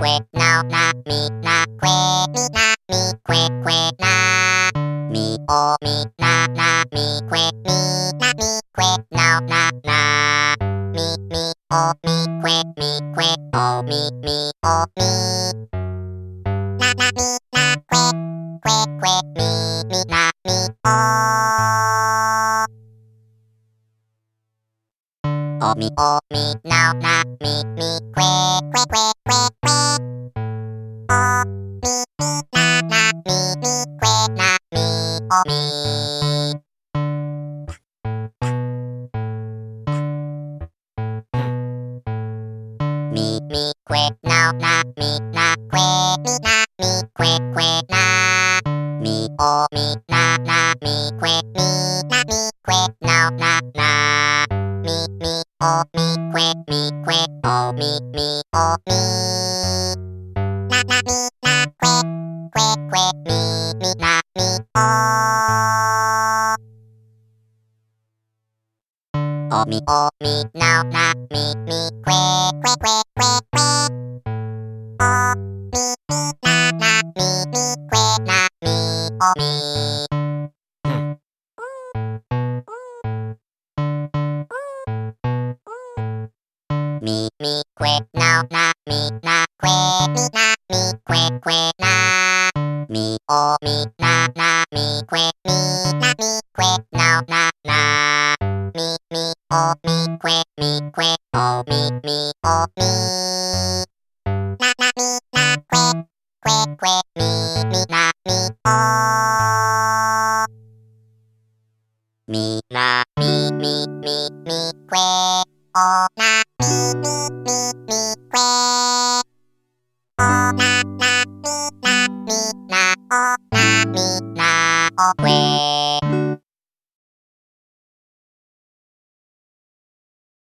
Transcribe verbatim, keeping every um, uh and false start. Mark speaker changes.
Speaker 1: que now na mi na que mi na mi que que na mi o mi na na mi que mi na mi que now na na mi mi o mi que mi que o mi mi o mi na na mi na que que que mi mi na mi o o mi o mi now na mi mi que que que que que o mi mi na na mi mi que na mi o mi mi mi que now na mi na que mi na mi que que na mi o mi na na mi que mi na mi que now na na mi mi o mi que mi que o mi mi o mi na na mi na que que que mi mi na mi o o mi o mi now na mi mi que que que que que o mi mi na na mi mi que na mi o mi mi mi que now na mi na que mi na mi que que na mi o mi na na mi que mi na mi que now na na mi mi o mi que mi que o mi mi o mi na na mi na que que que mi mi na mi o mi na mi mi mi mi que o na mi mi mi mi que o na na mi na mi na o na mi na o que